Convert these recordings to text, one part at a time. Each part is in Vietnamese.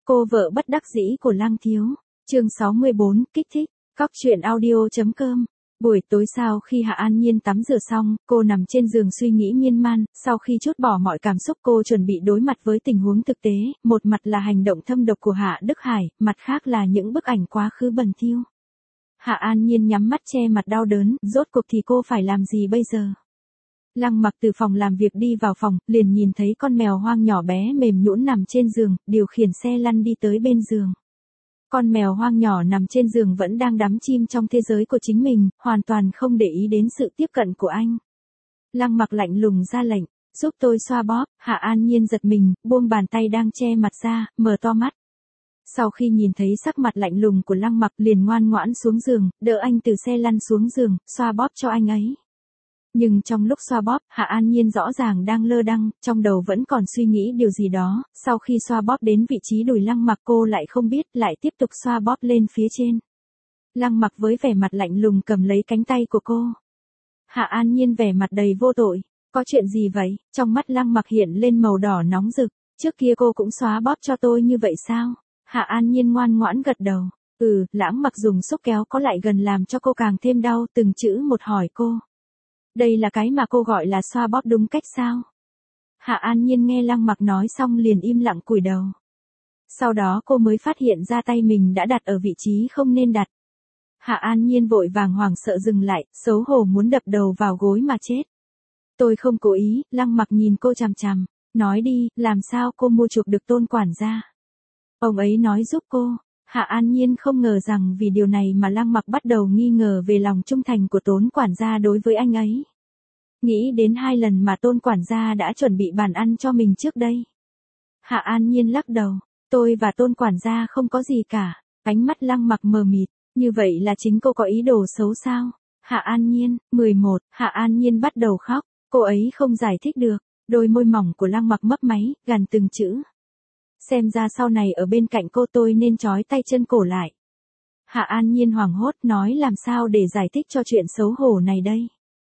Cô vợ bất đắc dĩ của Lăng Thiếu. Chương 64, kích thích. Cóc truyện audio.com. Buổi tối sau khi Hạ An Nhiên tắm rửa xong, cô nằm trên giường suy nghĩ miên man, sau khi trút bỏ mọi cảm xúc cô chuẩn bị đối mặt với tình huống thực tế, một mặt là hành động thâm độc của Hạ Đức Hải, mặt khác là những bức ảnh quá khứ bẩn thỉu. Hạ An Nhiên nhắm mắt che mặt đau đớn, rốt cuộc thì cô phải làm gì bây giờ? Lăng Mặc từ phòng làm việc đi vào phòng, liền nhìn thấy con mèo hoang nhỏ bé mềm nhũn nằm trên giường, điều khiển xe lăn đi tới bên giường. Con mèo hoang nhỏ nằm trên giường vẫn đang đắm chìm trong thế giới của chính mình, hoàn toàn không để ý đến sự tiếp cận của anh. Lăng Mặc lạnh lùng ra lệnh, giúp tôi xoa bóp. Hạ An Nhiên giật mình, buông bàn tay đang che mặt ra, mở to mắt. Sau khi nhìn thấy sắc mặt lạnh lùng của Lăng Mặc liền ngoan ngoãn xuống giường, đỡ anh từ xe lăn xuống giường, xoa bóp cho anh ấy. Nhưng trong lúc xoa bóp, Hạ An Nhiên rõ ràng đang lơ đãng, trong đầu vẫn còn suy nghĩ điều gì đó, sau khi xoa bóp đến vị trí đùi Lăng Mặc cô lại không biết, lại tiếp tục xoa bóp lên phía trên. Lăng Mặc với vẻ mặt lạnh lùng cầm lấy cánh tay của cô. Hạ An Nhiên vẻ mặt đầy vô tội, có chuyện gì vậy? Trong mắt Lăng Mặc hiện lên màu đỏ nóng rực, trước kia cô cũng xoa bóp cho tôi như vậy sao? Hạ An Nhiên ngoan ngoãn gật đầu. Lãng Mặc dùng xúc kéo có lại gần làm cho cô càng thêm đau, từng chữ một hỏi cô. Đây là cái mà cô gọi là xoa bóp đúng cách sao? Hạ An Nhiên nghe Lăng Mặc nói xong liền im lặng cúi đầu. Sau đó cô mới phát hiện ra tay mình đã đặt ở vị trí không nên đặt. Hạ An Nhiên vội vàng hoảng sợ dừng lại, xấu hổ muốn đập đầu vào gối mà chết. Tôi không cố ý. Lăng Mặc nhìn cô chằm chằm, nói đi, làm sao cô mua chuộc được Tôn quản gia? Ông ấy nói giúp cô. Hạ An Nhiên không ngờ rằng vì điều này mà Lăng Mặc bắt đầu nghi ngờ về lòng trung thành của Tôn quản gia đối với anh ấy. Nghĩ đến 2 lần mà Tôn quản gia đã chuẩn bị bàn ăn cho mình trước đây. Hạ An Nhiên lắc đầu, tôi và Tôn quản gia không có gì cả. Ánh mắt Lăng Mặc mờ mịt, như vậy là chính cô có ý đồ xấu sao? Hạ An Nhiên, 11, Hạ An Nhiên bắt đầu khóc, cô ấy không giải thích được, đôi môi mỏng của Lăng Mặc mấp máy, gằn từng chữ. Xem ra sau này ở bên cạnh cô tôi nên trói tay chân cổ lại. Hạ An Nhiên hoảng hốt nói làm sao để giải thích cho chuyện xấu hổ này đây.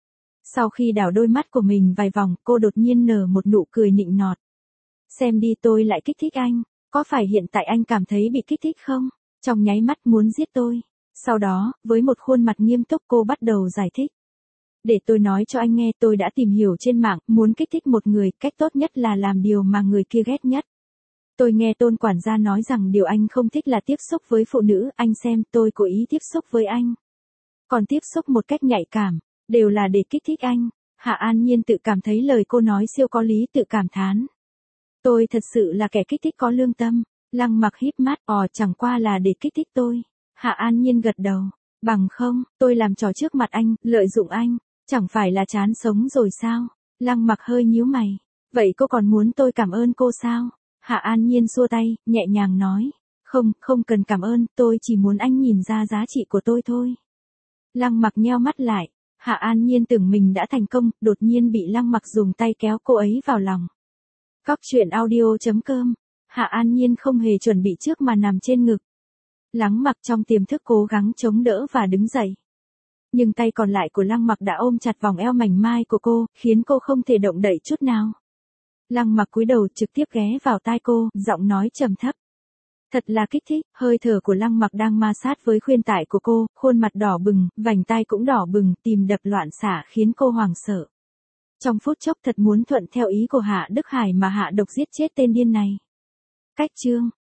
Sau khi đảo đôi mắt của mình vài vòng, cô đột nhiên nở một nụ cười nịnh nọt. Xem đi, tôi lại kích thích anh, có phải hiện tại anh cảm thấy bị kích thích không? Trong nháy mắt muốn giết tôi. Sau đó, với một khuôn mặt nghiêm túc cô bắt đầu giải thích. Để tôi nói cho anh nghe, tôi đã tìm hiểu trên mạng, muốn kích thích một người, cách tốt nhất là làm điều mà người kia ghét nhất. Tôi nghe Tôn quản gia nói rằng điều anh không thích là tiếp xúc với phụ nữ, anh xem, tôi cố ý tiếp xúc với anh. Còn tiếp xúc một cách nhạy cảm, đều là để kích thích anh. Hạ An Nhiên tự cảm thấy lời cô nói siêu có lý, tự cảm thán. Tôi thật sự là kẻ kích thích có lương tâm. Lăng Mặc híp mắt, chẳng qua là để kích thích tôi. Hạ An Nhiên gật đầu, bằng không, tôi làm trò trước mặt anh, lợi dụng anh, chẳng phải là chán sống rồi sao? Lăng Mặc hơi nhíu mày, vậy cô còn muốn tôi cảm ơn cô sao? Hạ An Nhiên xua tay, nhẹ nhàng nói, không cần cảm ơn, tôi chỉ muốn anh nhìn ra giá trị của tôi thôi. Lăng Mặc nheo mắt lại, Hạ An Nhiên tưởng mình đã thành công, đột nhiên bị Lăng Mặc dùng tay kéo cô ấy vào lòng. Cóc truyện audio.com. Hạ An Nhiên không hề chuẩn bị trước mà nằm trên ngực. Lăng Mặc trong tiềm thức cố gắng chống đỡ và đứng dậy. Nhưng tay còn lại của Lăng Mặc đã ôm chặt vòng eo mảnh mai của cô, khiến cô không thể động đậy chút nào. Lăng Mặc cúi đầu trực tiếp ghé vào tai cô, giọng nói trầm thấp. Thật là kích thích. Hơi thở của Lăng Mặc đang ma sát với khuyên tải của cô, khuôn mặt đỏ bừng, vành tai cũng đỏ bừng, tim đập loạn xạ khiến cô hoảng sợ. Trong phút chốc thật muốn thuận theo ý của Hạ Đức Hải mà hạ độc giết chết tên điên này. Cách chương